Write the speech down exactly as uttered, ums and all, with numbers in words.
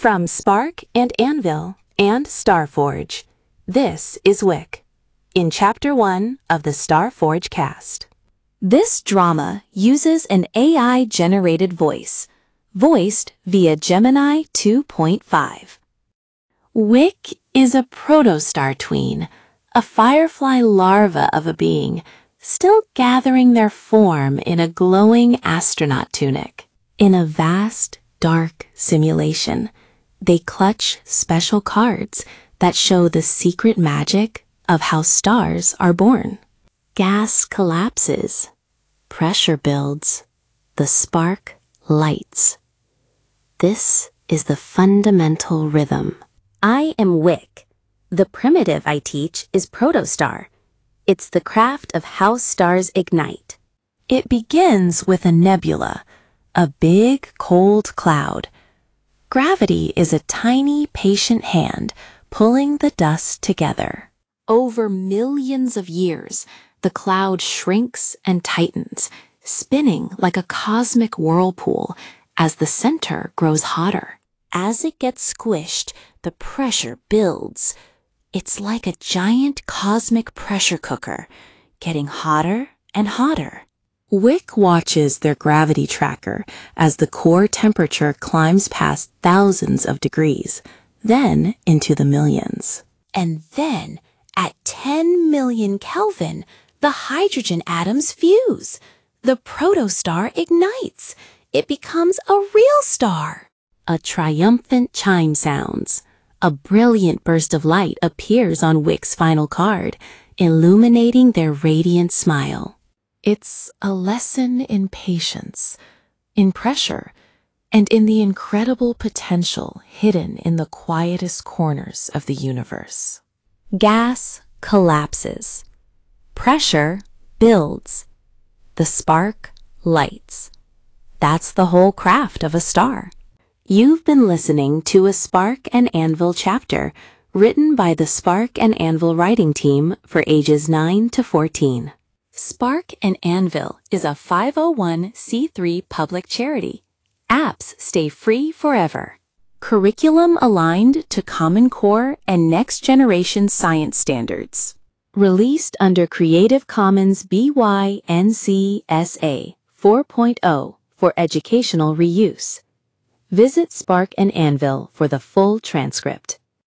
From Spark and Anvil and Starforge, this is Wick, in Chapter one of the Starforge cast. This drama uses an A I-generated voice, voiced via Gemini two point five. Wick is a protostar tween, a firefly larva of a being, still gathering their form in a glowing astronaut tunic. In a vast, dark simulation, they clutch special cards that show the secret magic of how stars are born. Gas collapses, pressure builds, the spark lights. This is the fundamental rhythm. I am Wick. The primitive I teach is protostar. It's the craft of how stars ignite. It begins with a nebula, a big, cold cloud. Gravity is a tiny, patient hand pulling the dust together. Over millions of years, the cloud shrinks and tightens, spinning like a cosmic whirlpool as the center grows hotter. As it gets squished, the pressure builds. It's like a giant cosmic pressure cooker, getting hotter and hotter. Wick watches their gravity tracker as the core temperature climbs past thousands of degrees, then into the millions. And then, at ten million Kelvin, the hydrogen atoms fuse. The protostar ignites. It becomes a real star. A triumphant chime sounds. A brilliant burst of light appears on Wick's final card, illuminating their radiant smile. It's a lesson in patience, in pressure, and in the incredible potential hidden in the quietest corners of the universe. Gas collapses. Pressure builds. The spark lights. That's the whole craft of a star. You've been listening to a Spark and Anvil chapter written by the Spark and Anvil writing team for ages nine to fourteen. Spark and Anvil is a five oh one c three public charity. Apps stay free forever. Curriculum aligned to Common Core and Next Generation Science standards. Released under Creative Commons B Y N C S A four point oh for educational reuse. Visit Spark and Anvil for the full transcript.